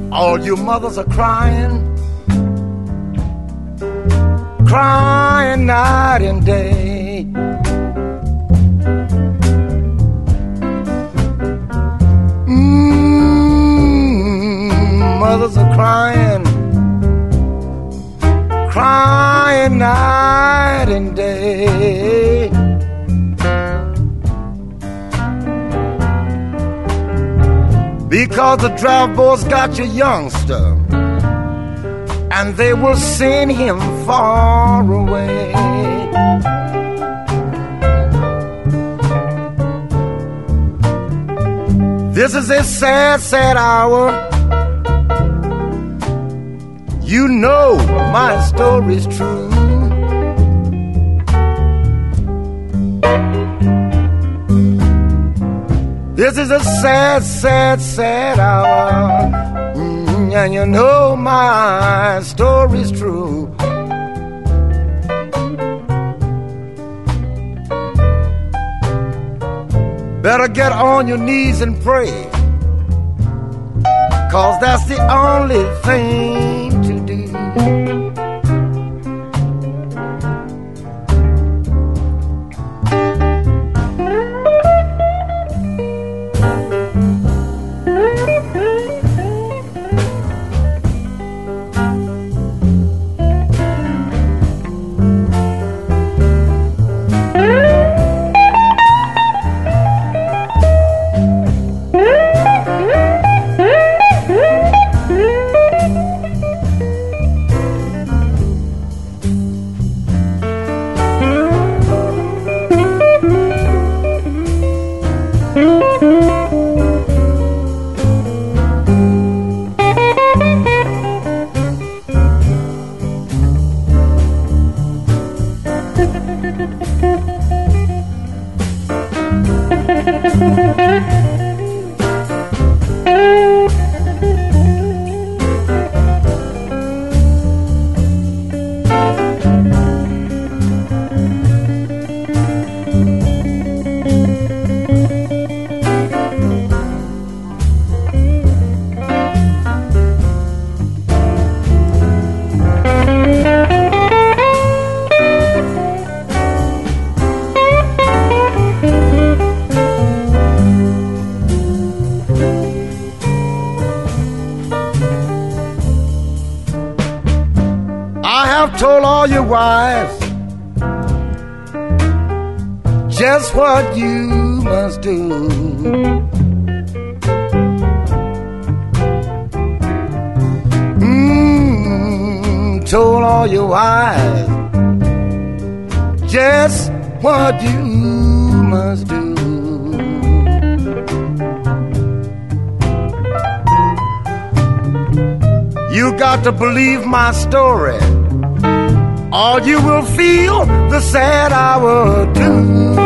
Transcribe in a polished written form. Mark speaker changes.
Speaker 1: All you mothers are crying, crying night and day. Mothers are crying, crying night and day. Because the draft boys got your youngster, and they will send him far away. This is a sad, sad hour. You know my story's true. This is a sad, sad, sad hour. And you know my story's true. Better get on your knees and pray, 'cause that's the only thing to do. Told all your wives just what you must do. Told all your wives just what you must do. You got to believe my story, or you will feel the sad hour too.